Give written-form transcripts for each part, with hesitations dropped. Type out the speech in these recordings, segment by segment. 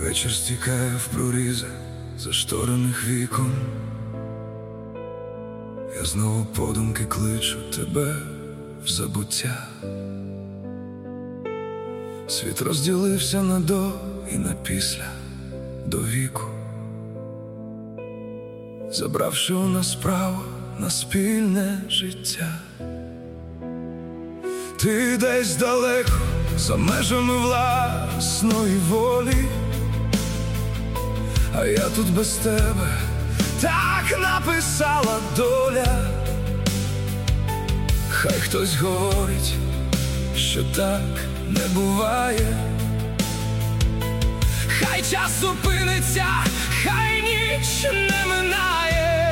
Вечір стікає в прорізи зашторених вікон. Я знову подумки кличу тебе в забуття. Світ розділився на до і на після, до віку, забравши у нас право на спільне життя. Ти десь далеко, за межами власної волі, а я тут без тебе, так написала доля. Хай хтось говорить, що так не буває. Хай час зупиниться, хай ніч не минає.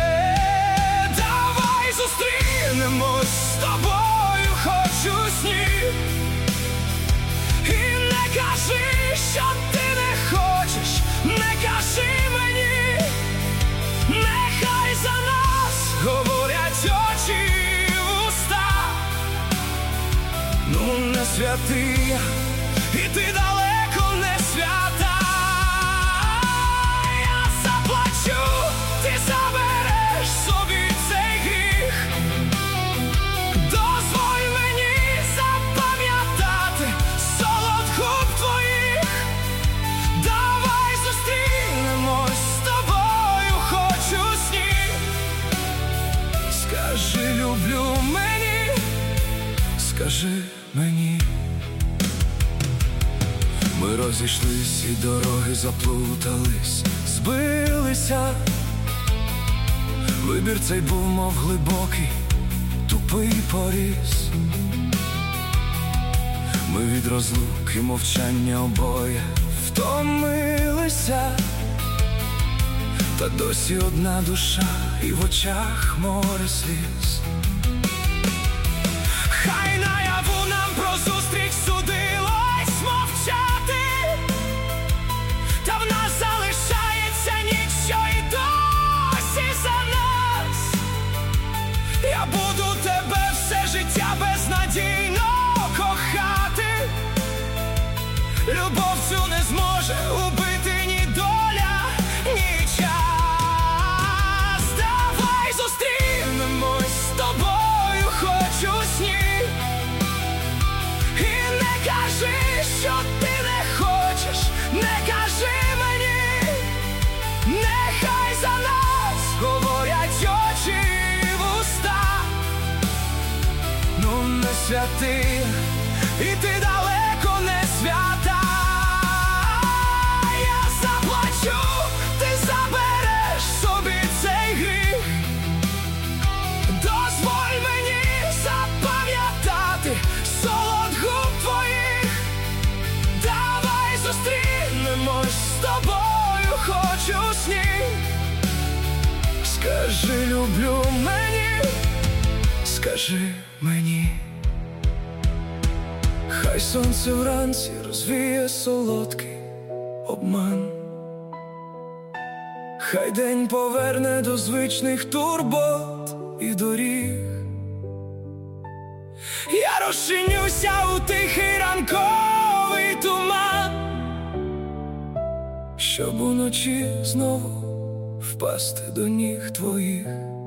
Давай зустрінемось з тобою хоч у сні. І не кажи, що ти не хочеш, не кажи мені. Нехай за нас говорять очі і уста. Ну не святий я, і ти далеко не свята. Я заплачу, ти забереш собі цей гріх. Дозволь мені запам'ятати солод губ твоїх. Давай зустрінемось з тобою хоч у сні. Скажи, люблю мені, скажи мені. Ми розійшлись і дороги заплутались, збилися. Вибір цей був, мов глибокий, тупий поріз. Ми від розлуки мовчання обоє втомилися. Та досі одна душа і в очах море сліз. Хай наяву нам про зустріч судилось мовчати, та в нас залишається ніч, що й досі за нас. Я буду тебе все життя безнадійно кохати. Любов цю не зможе убити ні доля, ні час. Давай зустрінемось з тобою хоч у сні. І не кажи, що ти не хочеш, не кажи мені. Нехай за нас говорять очі і вуста. Ну не святий, і ти далеко не свята. Я заплачу, ти забереш собі цей гріх. Дозволь мені запам'ятати солод губ твоїх. Давай зустрінемось з тобою хоч у сні. Скажи, люблю мені, скажи мені. Хай сонце вранці розвіє солодкий обман. Хай день поверне до звичних турбот і доріг. Я розчинюся у тихий ранковий туман, щоб уночі знову впасти до ніг твоїх.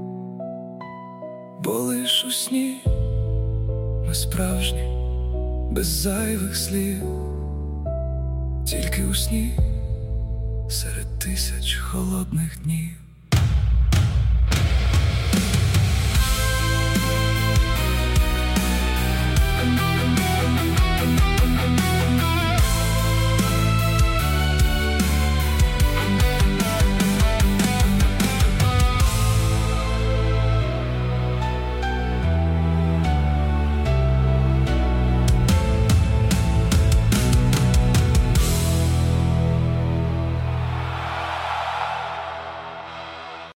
Бо лиш у сні ми справжні, без зайвих слів. Тільки у сні серед тисяч холодних днів.